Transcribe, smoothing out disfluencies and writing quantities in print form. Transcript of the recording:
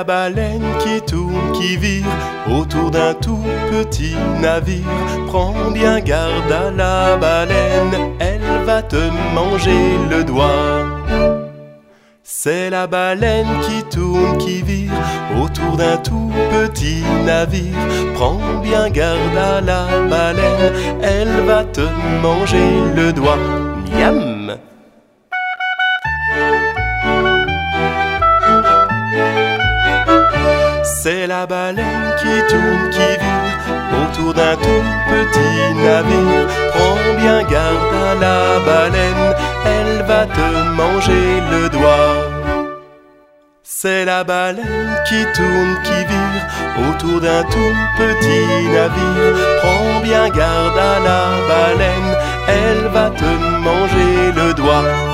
la baleine qui tourne, qui vire autour d'un tout petit navire. Prends bien garde à la baleine, elle va te manger le doigt. C'est la baleine qui tourne, qui vire autour d'un tout petit navire. Prends bien garde à la baleine, elle va te manger le doigt. Miam! C'est la baleine qui tourne, qui vire autour d'un tout petit navire. Prends bien garde à la baleine, elle va te manger le doigt. C'est la baleine qui tourne, qui vire autour d'un tout petit navire. Prends bien garde à la baleine, elle va te manger le doigt.